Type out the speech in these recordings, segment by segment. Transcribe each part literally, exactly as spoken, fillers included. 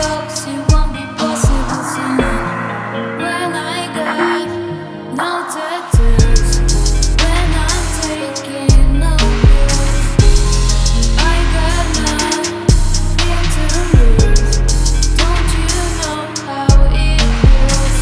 close, it won't be possible soon. When I got no tattoos, when I'm taking no pills, I got nothing to lose. Don't you know how it feels?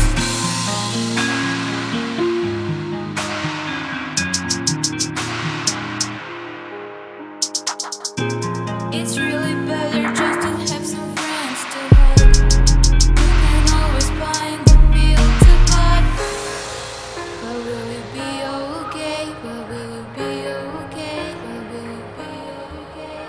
It's really better just to have some friends to hug. You can always find the pill to buy. But will it be okay? But will it be okay? But will it be okay?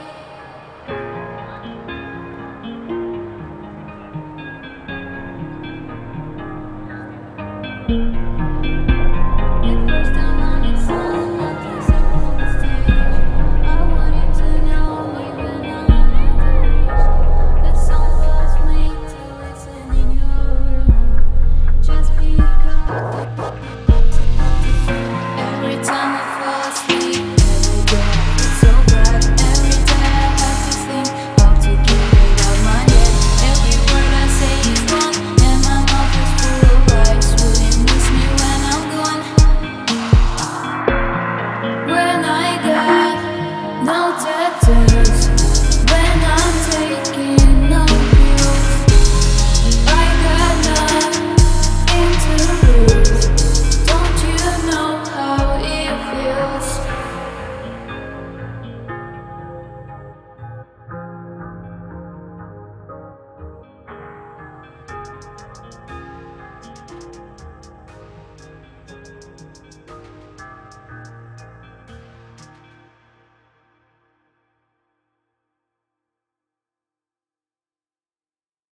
The first time I met someone, please up on the stage, I wanted to know me when I'm underage. That song was made to listen in your room, just because. Every time I fall asleep, every day I feel so bad. Every day I have to think how to get it out my head. Every word I say is wrong, and my mouth is full of lies. Will you miss me when I'm gone? When I got no tattoo.